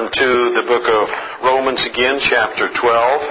turn to the book of Romans again, chapter 12.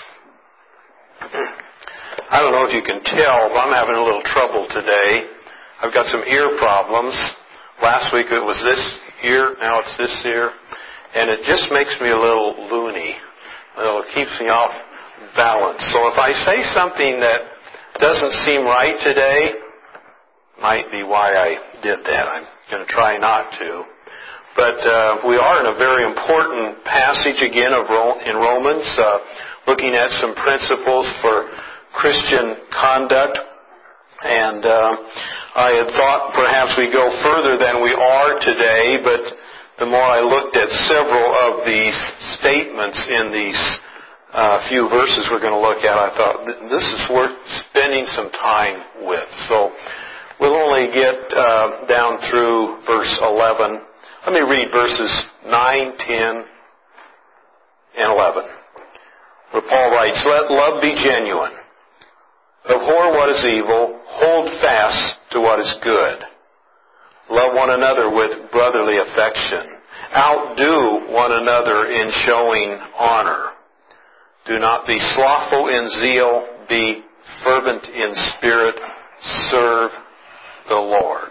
I don't know if you can tell, but I'm having a little trouble today. I've got some ear problems. Last week it was this ear, now it's this ear. And it just makes me a little loony. It keeps me off balance. So if I say something that doesn't seem right today, might be why I did that. I'm going to try not to. But we are in a very important passage again in Romans, looking at some principles for Christian conduct. And I had thought perhaps we'd go further than we are today, but the more I looked at several of these statements in these few verses we're going to look at, I thought this is worth spending some time with. So we'll only get down through verse 11. Let me read verses 9, 10, and 11, where Paul writes, "Let love be genuine. Abhor what is evil. Hold fast to what is good. Love one another with brotherly affection. Outdo one another in showing honor. Do not be slothful in zeal. Be fervent in spirit. Serve the Lord."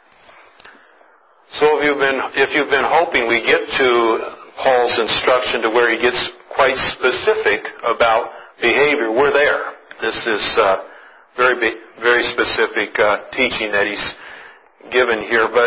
So if you've been hoping we get to Paul's instruction to where he gets quite specific about behavior, we're there. This is very specific teaching that he's given here. But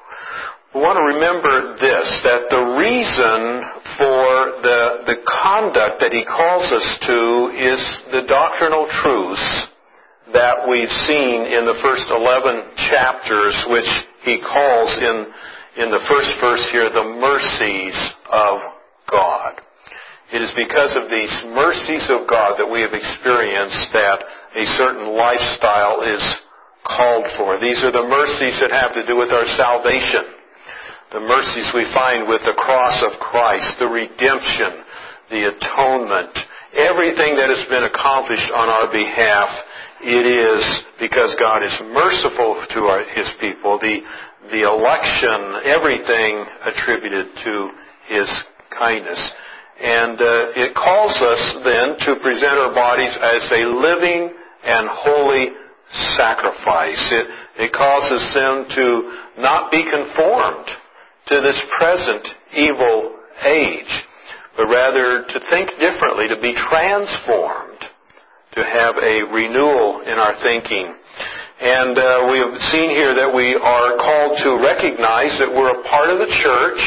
we want to remember this, that the reason for the conduct that he calls us to is the doctrinal truths that we've seen in the first 11 chapters, which he calls in the first verse here, the mercies of God. It is because of these mercies of God that we have experienced that a certain lifestyle is called for. These are the mercies that have to do with our salvation. The mercies we find with the cross of Christ, the redemption, the atonement, everything that has been accomplished on our behalf. It is because God is merciful to His people. The election, everything attributed to His kindness. And it calls us then to present our bodies as a living and holy sacrifice. It causes them to not be conformed to this present evil age, but rather to think differently, to be transformed, to have a renewal in our thinking. And we have seen here that we are called to recognize that we're a part of the church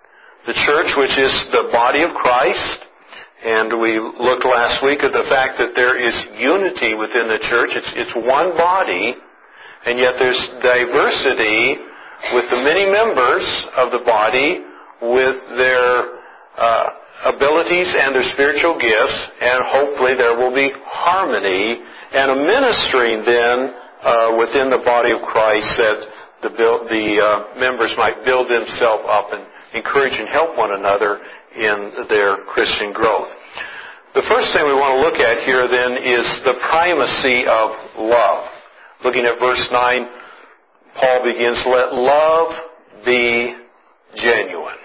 which is the body of Christ. And we looked last week at the fact that there is unity within the church. It's one body, and yet there's diversity with the many members of the body with their abilities and their spiritual gifts, and hopefully there will be harmony and a ministering then within the body of Christ that the members might build themselves up and encourage and help one another in their Christian growth. The first thing we want to look at here then is the primacy of love. Looking at verse 9, Paul begins, "Let love be genuine."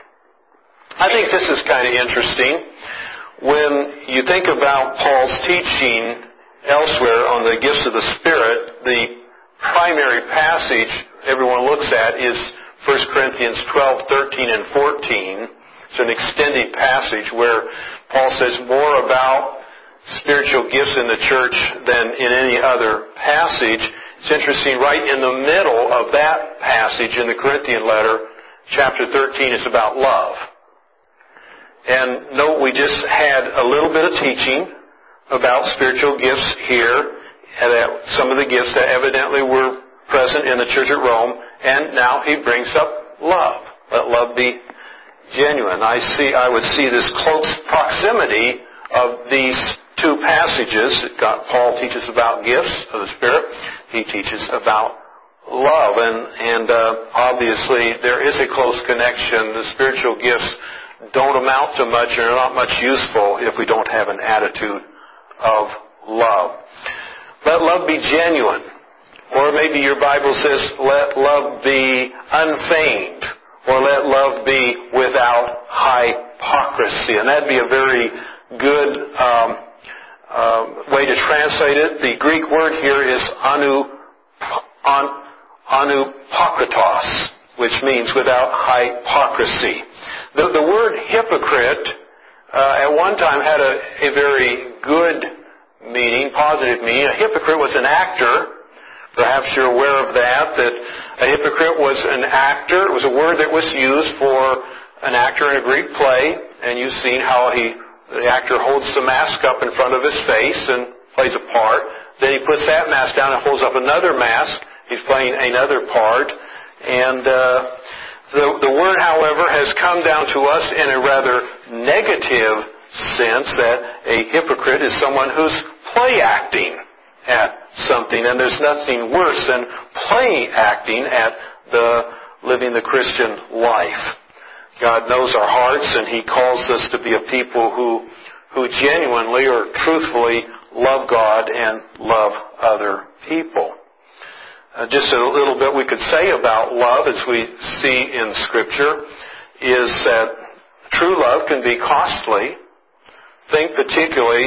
I think this is kind of interesting. When you think about Paul's teaching elsewhere on the gifts of the Spirit, the primary passage everyone looks at is 1 Corinthians 12, 13, and 14. It's an extended passage where Paul says more about spiritual gifts in the church than in any other passage. It's interesting, right in the middle of that passage in the Corinthian letter, chapter 13 is about love. And note, we just had a little bit of teaching about spiritual gifts here, and some of the gifts that evidently were present in the church at Rome, and now he brings up love. Let love be genuine. I would see this close proximity of these two passages. Paul teaches about gifts of the Spirit. He teaches about love, and obviously there is a close connection. The spiritual gifts don't amount to much and are not much useful if we don't have an attitude of love. Let love be genuine. Or maybe your Bible says, let love be unfeigned. Or let love be without hypocrisy. And that'd be a very good way to translate it. The Greek word here is anupokritos, which means without hypocrisy. The word hypocrite at one time had a very good meaning, positive meaning. A hypocrite was an actor. Perhaps you're aware of that a hypocrite was an actor. It was a word that was used for an actor in a Greek play, and you've seen how the actor holds the mask up in front of his face and plays a part. Then he puts that mask down and holds up another mask. He's playing another part. And the word, however, has come down to us in a rather negative sense that a hypocrite is someone who's play acting at something, and there's nothing worse than play acting at living the Christian life. God knows our hearts, and He calls us to be a people who genuinely or truthfully love God and love other people. Just a little bit we could say about love, as we see in Scripture, is that true love can be costly. Think particularly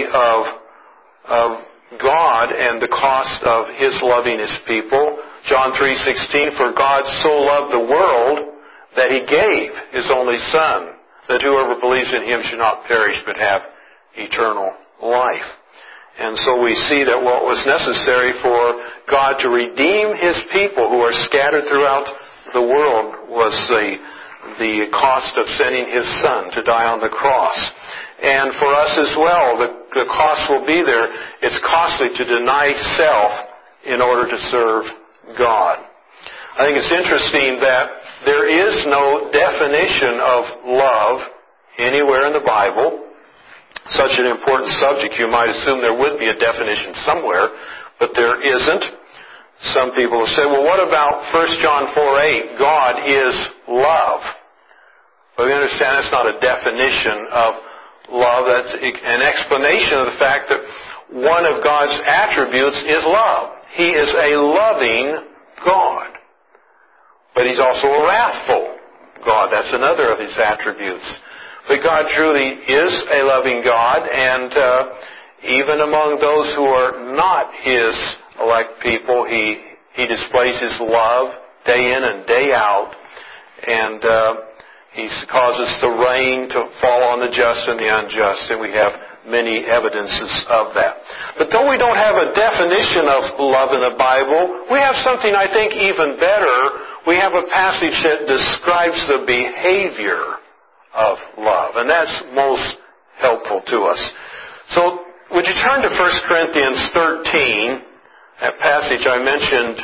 of God and the cost of His loving His people. John 3:16, for God so loved the world that He gave His only Son, that whoever believes in Him should not perish but have eternal life. And so we see that what was necessary for God to redeem His people who are scattered throughout the world was the cost of sending His Son to die on the cross. And for us as well, the cost will be there. It's costly to deny self in order to serve God. I think it's interesting that there is no definition of love anywhere in the Bible. Such an important subject, you might assume there would be a definition somewhere, but there isn't. Some people will say, well, what about 1 John 4:8? God is love. Well, we understand that's not a definition of love. That's an explanation of the fact that one of God's attributes is love. He is a loving God. But He's also a wrathful God. That's another of His attributes. But God truly is a loving God, and even among those who are not His elect people, He displays His love day in and day out, and He causes the rain to fall on the just and the unjust, and we have many evidences of that. But though we don't have a definition of love in the Bible, we have something I think even better. We have a passage that describes the behavior of love, and that's most helpful to us. So, would you turn to 1 Corinthians 13, that passage I mentioned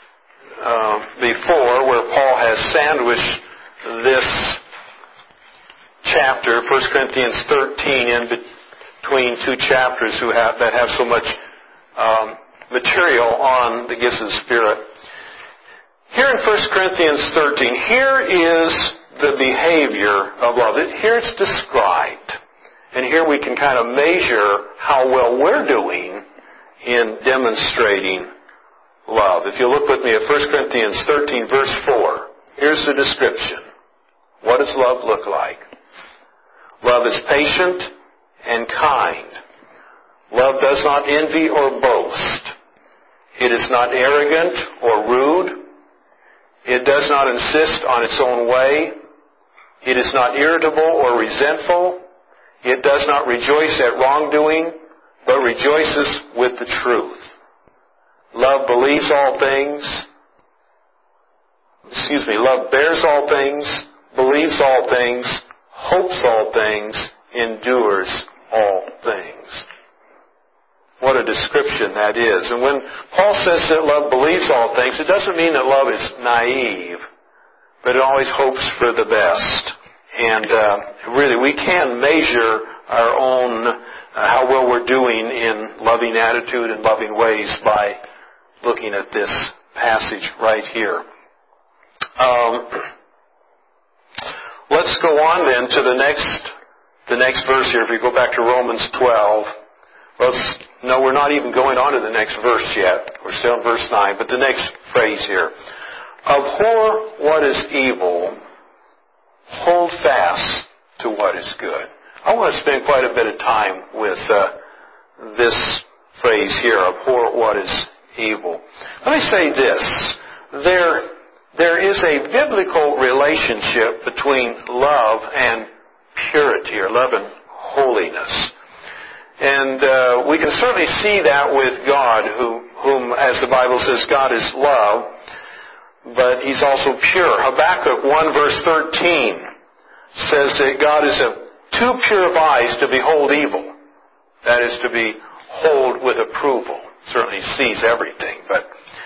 before, where Paul has sandwiched this chapter, 1 Corinthians 13, in between two chapters that have so much material on the gifts of the Spirit. Here in 1 Corinthians 13, here is the behavior of love. Here it's described. And here we can kind of measure how well we're doing in demonstrating love. If you look with me at 1 Corinthians 13, verse 4, here's the description. What does love look like? Love is patient and kind. Love does not envy or boast. It is not arrogant or rude. It does not insist on its own way. It is not irritable or resentful. It does not rejoice at wrongdoing, but rejoices with the truth. Love believes all things. Love bears all things, believes all things, hopes all things, endures all things. What a description that is. And when Paul says that love believes all things, it doesn't mean that love is naive, but it always hopes for the best. And really, we can measure our own, how well we're doing in loving attitude and loving ways by looking at this passage right here. Let's go on then to the next verse here. If we go back to Romans 12. No, we're not even going on to the next verse yet. We're still in verse 9. But the next phrase here. Abhor what is evil. Hold fast to what is good. I want to spend quite a bit of time with this phrase here, abhor what is evil. Let me say this. There is a biblical relationship between love and purity, or love and holiness. And we can certainly see that with God, whom, as the Bible says, God is love, but He's also pure. Habakkuk 1 verse 13 says that God is too pure of eyes to behold evil. That is, to behold with approval. Certainly sees everything, but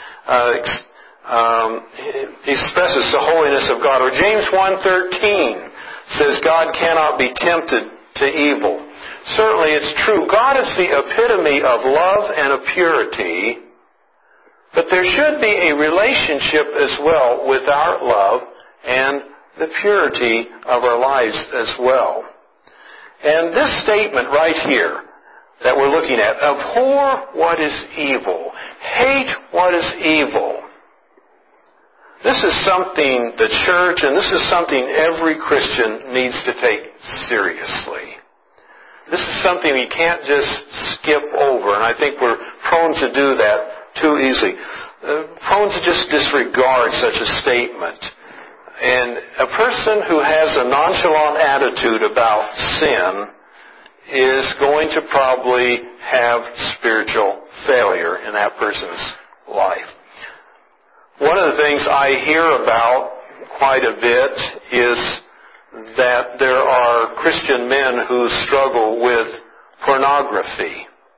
he expresses the holiness of God. Or James 1:13 says God cannot be tempted to evil. Certainly it's true. God is the epitome of love and of purity, but there should be a relationship as well with our love and the purity of our lives as well. And this statement right here that we're looking at, abhor what is evil, hate what is evil. This is something the church, and this is something every Christian needs to take seriously. This is something we can't just skip over, and I think we're prone to do that too easily. Prone to just disregard such a statement. And a person who has a nonchalant attitude about sin is going to probably have spiritual failure in that person's life. One of the things I hear about quite a bit is that there are Christian men who struggle with pornography.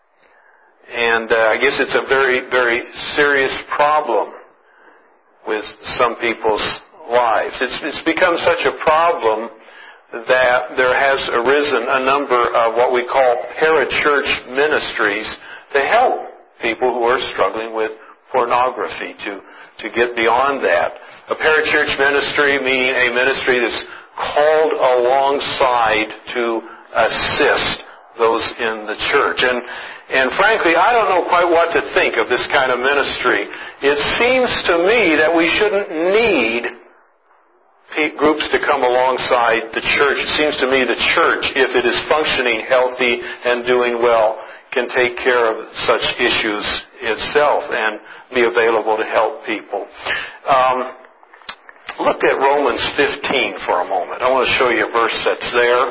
And I guess it's a very, very serious problem with some people's lives. It's become such a problem that there has arisen a number of what we call parachurch ministries to help people who are struggling with pornography to get beyond that. A parachurch ministry meaning a ministry that's called alongside to assist those in the church. And frankly, I don't know quite what to think of this kind of ministry. It seems to me that we shouldn't need groups to come alongside the church. It seems to me the church, if it is functioning healthy and doing well, can take care of such issues itself and be available to help people. Look at Romans 15 for a moment. I want to show you a verse that's there.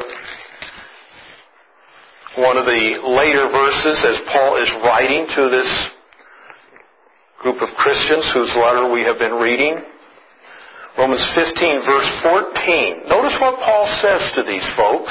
One of the later verses as Paul is writing to this group of Christians whose letter we have been reading. Romans 15 verse 14. Notice what Paul says to these folks.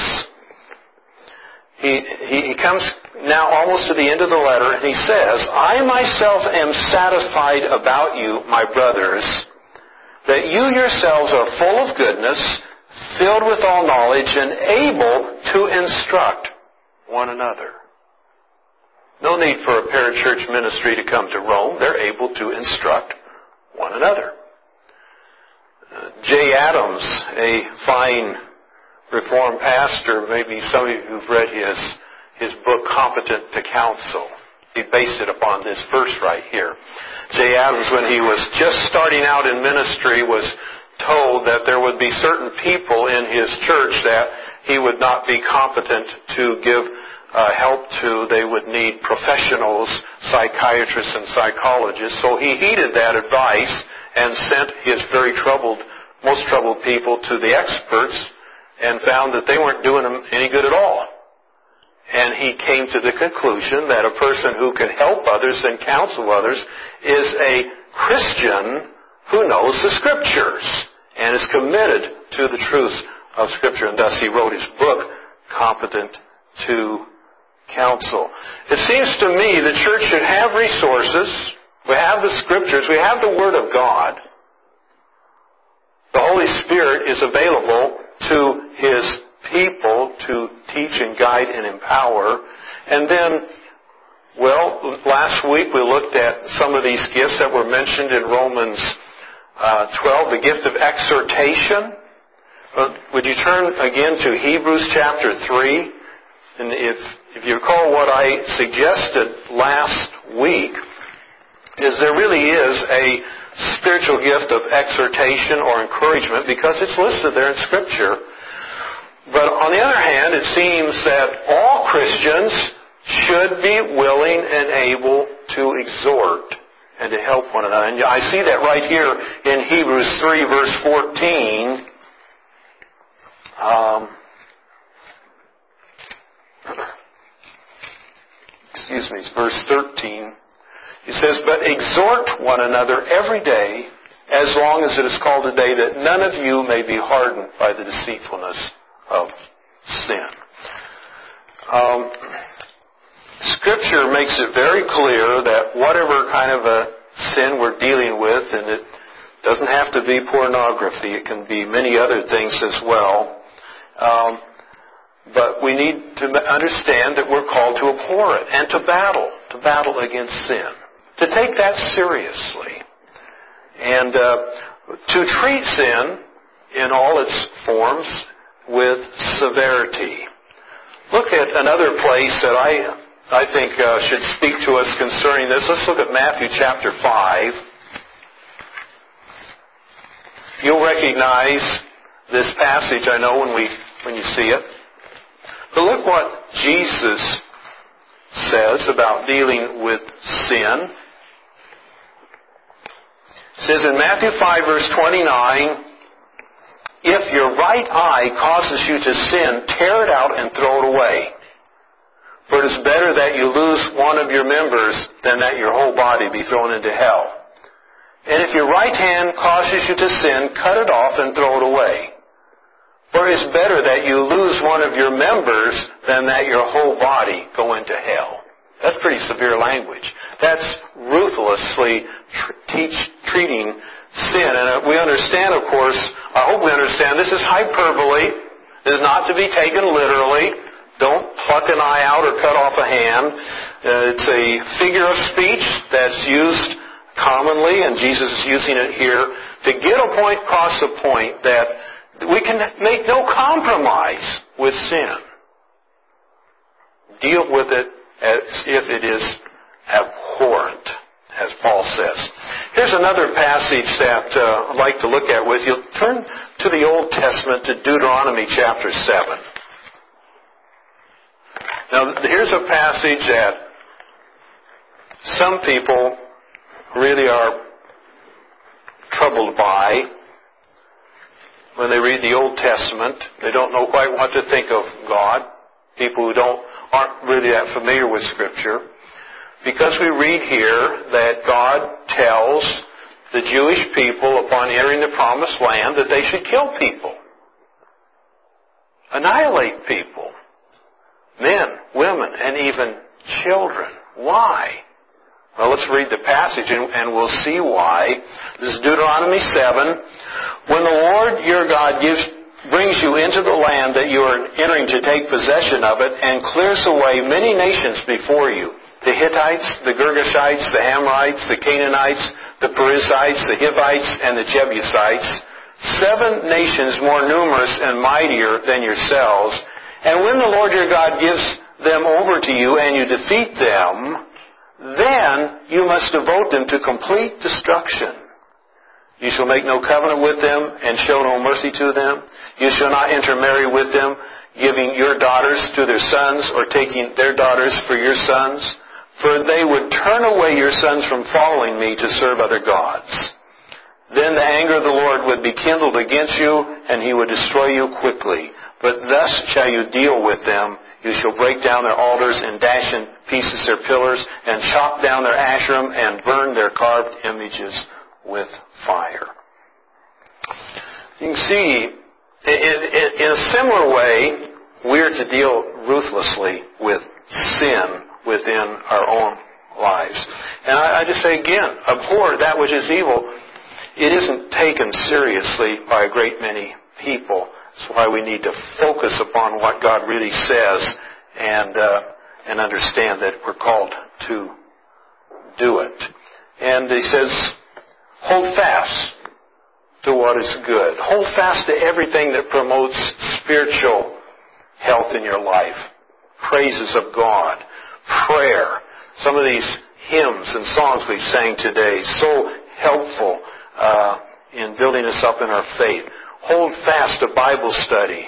He comes now almost to the end of the letter and he says, I myself am satisfied about you, my brothers, that you yourselves are full of goodness, filled with all knowledge, and able to instruct one another. No need for a parachurch ministry to come to Rome. They're able to instruct one another. Jay Adams, a fine Reformed pastor, maybe some of you who've read his book, Competent to Counsel. He based it upon this verse right here. Jay Adams, when he was just starting out in ministry, was told that there would be certain people in his church that he would not be competent to give help to. They would need professionals, psychiatrists and psychologists. So he heeded that advice and sent his most troubled people to the experts and found that they weren't doing them any good at all. And he came to the conclusion that a person who can help others and counsel others is a Christian who knows the Scriptures and is committed to the truths of Scripture. And thus he wrote his book, Competent to Counsel. It seems to me the church should have resources. We have the Scriptures. We have the Word of God. The Holy Spirit is available to His people to teach and guide and empower. And then, last week we looked at some of these gifts that were mentioned in Romans 12, the gift of exhortation. Would you turn again to Hebrews chapter 3? And if you recall what I suggested last week, is there really is a spiritual gift of exhortation or encouragement because it's listed there in Scripture. But on the other hand, it seems that all Christians should be willing and able to exhort and to help one another. And I see that right here in Hebrews 3, verse 14. It's verse 13. It says, "But exhort one another every day, as long as it is called today, that none of you may be hardened by the deceitfulness of sin." Scripture makes it very clear that whatever kind of a sin we're dealing with, and it doesn't have to be pornography, it can be many other things as well, but we need to understand that we're called to abhor it and to battle against sin, to take that seriously, and to treat sin in all its forms with severity. Look at another place that I think should speak to us concerning this. Let's look at Matthew chapter 5. You'll recognize this passage, I know, when you see it. But look what Jesus says about dealing with sin. It says in Matthew 5, verse 29, "If your right eye causes you to sin, tear it out and throw it away. For it is better that you lose one of your members than that your whole body be thrown into hell. And if your right hand causes you to sin, cut it off and throw it away. For it is better that you lose one of your members than that your whole body go into hell." That's pretty severe language. That's ruthlessly treating sin. And we understand, of course, I hope we understand, this is hyperbole. It is not to be taken literally. Don't pluck an eye out or cut off a hand. It's a figure of speech that's used commonly, and Jesus is using it here to get across the point that we can make no compromise with sin. Deal with it as if it is abhorrent, as Paul says. Here's another passage that I'd like to look at with you. Turn to the Old Testament, to Deuteronomy chapter 7. Now, here's a passage that some people really are troubled by when they read the Old Testament. They don't know quite what to think of God. People who aren't really that familiar with Scripture. Because we read here that God tells the Jewish people upon entering the Promised Land that they should kill people. Annihilate people. Men, women, and even children. Why? Well, let's read the passage and we'll see why. This is Deuteronomy 7. "When the Lord your God brings you into the land that you are entering to take possession of it, and clears away many nations before you, the Hittites, the Girgashites, the Amorites, the Canaanites, the Perizzites, the Hivites, and the Jebusites, 7 nations more numerous and mightier than yourselves, and when the Lord your God gives them over to you and you defeat them, then you must devote them to complete destruction. You shall make no covenant with them and show no mercy to them. You shall not intermarry with them, giving your daughters to their sons or taking their daughters for your sons, for they would turn away your sons from following me to serve other gods. Then the anger of the Lord would be kindled against you, and he would destroy you quickly. But thus shall you deal with them. You shall break down their altars and dash in pieces their pillars and chop down their Asherim and burn their carved images with fire." You can see, in a similar way, we're to deal ruthlessly with sin within our own lives. And I just say again, abhor that which is evil. It isn't taken seriously by a great many people. That's why we need to focus upon what God really says and understand that we're called to do it. And he says, hold fast to what is good. Hold fast to everything that promotes spiritual health in your life. Praises of God. Prayer. Some of these hymns and songs we sang today, so helpful in building us up in our faith. Hold fast to Bible study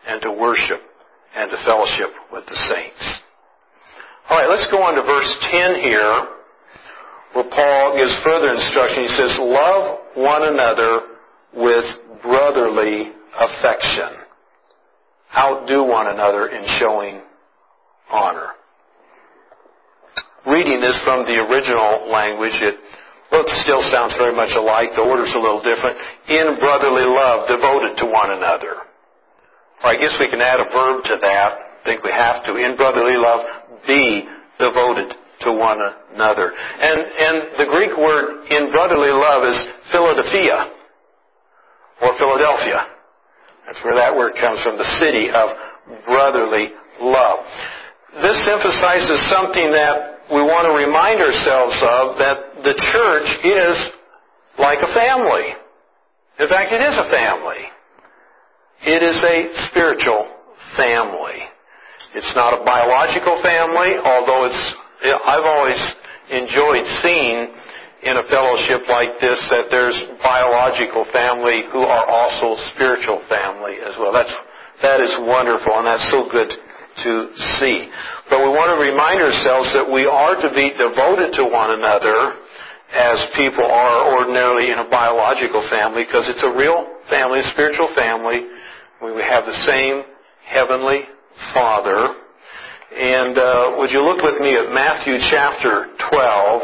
and to worship and to fellowship with the saints. All right, let's go on to verse 10 here, where Paul gives further instruction. He says, love one another with brotherly affection. Outdo one another in showing honor. Reading this from the original language, it still sounds very much alike. The order's a little different. In brotherly love, devoted to one another. Or I guess we can add a verb to that. I think we have to. In brotherly love, be devoted to one another. And the Greek word in brotherly love is Philadelphia, or Philadelphia. That's where that word comes from, the city of brotherly love. This emphasizes something that we want to remind ourselves of, that the church is like a family. In fact, it is a family. It is a spiritual family. It's not a biological family, although I've always enjoyed seeing in a fellowship like this that there's biological family who are also spiritual family as well. That is wonderful, and that's so good to see. But we want to remind ourselves that we are to be devoted to one another as people are ordinarily in a biological family, because it's a real family, a spiritual family. We have the same heavenly Father. And would you look with me at Matthew chapter 12?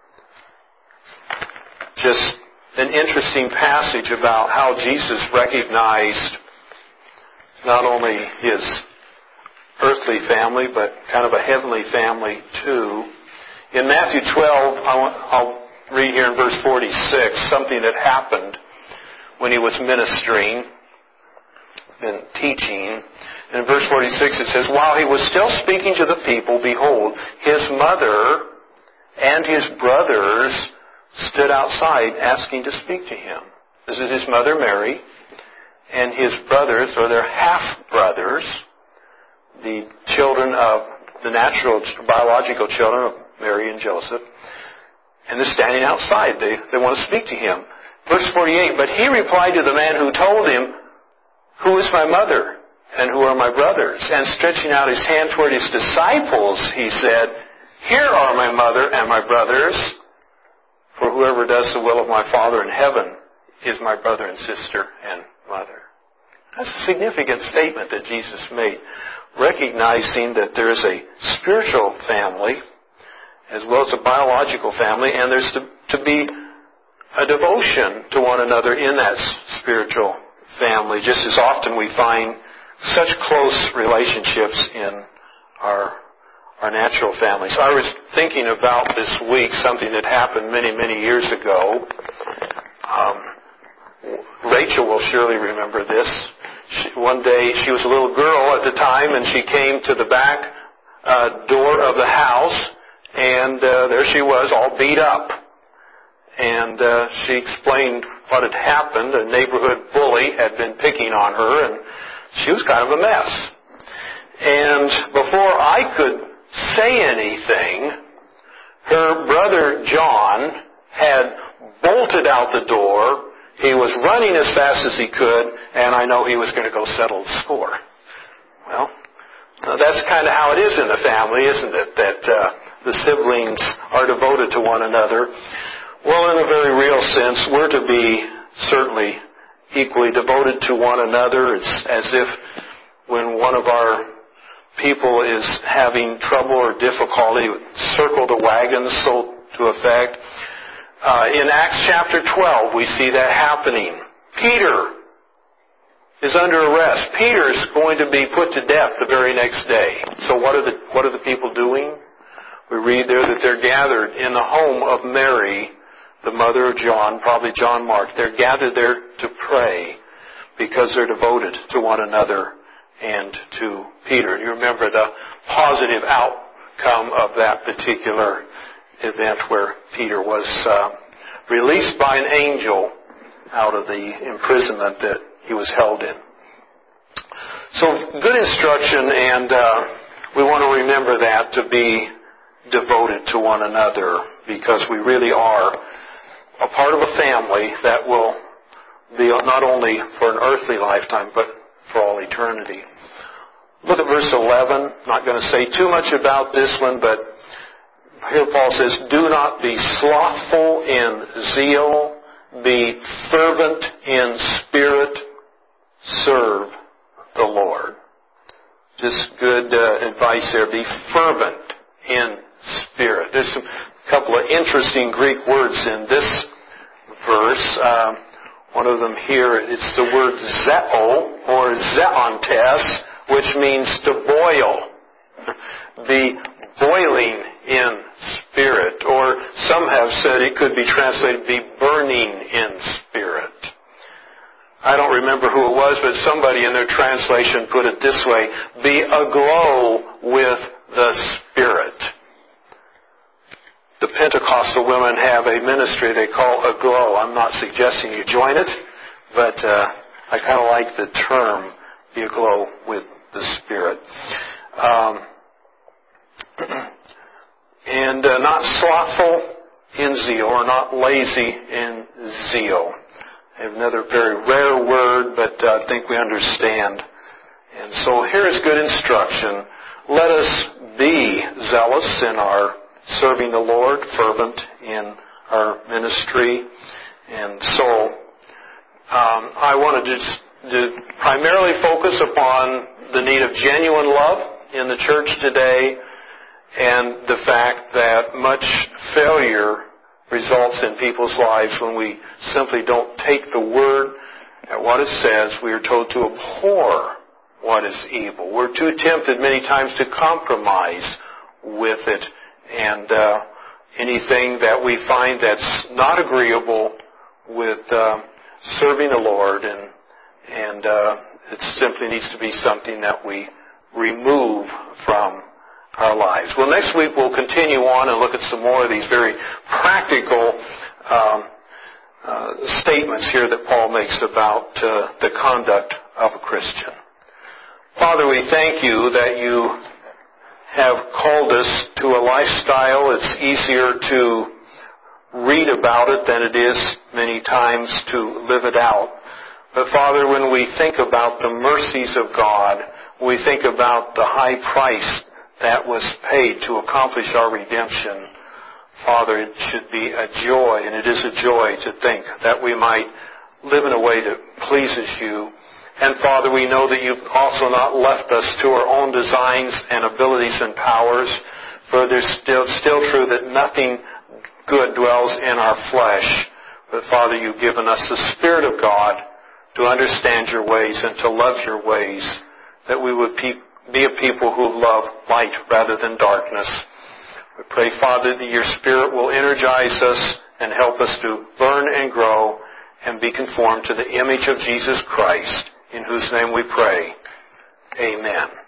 Just an interesting passage about how Jesus recognized not only His earthly family, but kind of a heavenly family too. In Matthew 12, I'll read here in verse 46, something that happened when He was ministering and teaching. In verse 46 it says, while He was still speaking to the people, behold, His mother and His brothers stood outside asking to speak to Him. This is His mother Mary and His brothers, or their half-brothers, the children of the natural, biological children of Mary and Joseph. And they're standing outside. They want to speak to Him. Verse 48, but He replied to the man who told Him, who is my mother and who are my brothers? And stretching out His hand toward His disciples, He said, here are my mother and my brothers, for whoever does the will of my Father in heaven is my brother and sister and mother. That's a significant statement that Jesus made, recognizing that there is a spiritual family as well as a biological family, and there's to be a devotion to one another in that spiritual family, just as often we find such close relationships in our natural families. I was thinking about this week something that happened many, many years ago. Rachel will surely remember this. One day, she was a little girl at the time, and she came to the back door of the house, and there she was, all beat up. And she explained what had happened. A neighborhood bully had been picking on her, and she was kind of a mess. And before I could say anything, her brother John had bolted out the door. He was running as fast as he could, and I know he was going to go settle the score. Well, that's kind of how it is in the family, isn't it? That the siblings are devoted to one another. Well, in a very real sense, we're to be certainly equally devoted to one another. It's as if when one of our people is having trouble or difficulty, circle the wagons, so to effect. In Acts chapter 12, we see that happening. Peter is under arrest. Peter's going to be put to death the very next day. So what are the people doing? We read there that they're gathered in the home of Mary, the mother of John, probably John Mark. They're gathered there to pray because they're devoted to one another and to Peter. You remember the positive outcome of that particular event where Peter was released by an angel out of the imprisonment that he was held in. So good instruction, and we want to remember that, to be devoted to one another, because we really are a part of a family that will be not only for an earthly lifetime, but for all eternity. Look at verse 11. I'm not going to say too much about this one, but here Paul says, do not be slothful in zeal, be fervent in spirit, serve the Lord. Just good advice there. Be fervent in spirit. There's a couple of interesting Greek words in this verse. One of them here, it's the word zeo or zeontes, which means to boil. Be boiling in spirit. Or some have said it could be translated, be burning in spirit. I don't remember who it was, but somebody in their translation put it this way, be aglow with the Spirit. The Pentecostal women have a ministry they call Aglow. I'm not suggesting you join it, but I kind of like the term, be aglow with the Spirit. And not slothful in zeal, or not lazy in zeal. Another very rare word, but I think we understand. And so here is good instruction. Let us be zealous in our serving the Lord, fervent in our ministry. And so I wanted to primarily focus upon the need of genuine love in the church today, and the fact that much failure results in people's lives when we simply don't take the Word at what it says. We are told to abhor what is evil. We're too tempted many times to compromise with it, and anything that we find that's not agreeable with serving the Lord, and it simply needs to be something that we remove from our lives. Well, next week we'll continue on and look at some more of these very practical statements here that Paul makes about the conduct of a Christian. Father, we thank you that you have called us to a lifestyle. It's easier to read about it than it is many times to live it out. But Father, when we think about the mercies of God, we think about the high price that was paid to accomplish our redemption, Father, it should be a joy, and it is a joy to think that we might live in a way that pleases you. And Father, we know that you've also not left us to our own designs and abilities and powers, for there's still true that nothing good dwells in our flesh. But Father, you've given us the Spirit of God to understand your ways and to love your ways, that we would be a people who love light rather than darkness. We pray, Father, that your Spirit will energize us and help us to learn and grow and be conformed to the image of Jesus Christ, in whose name we pray. Amen.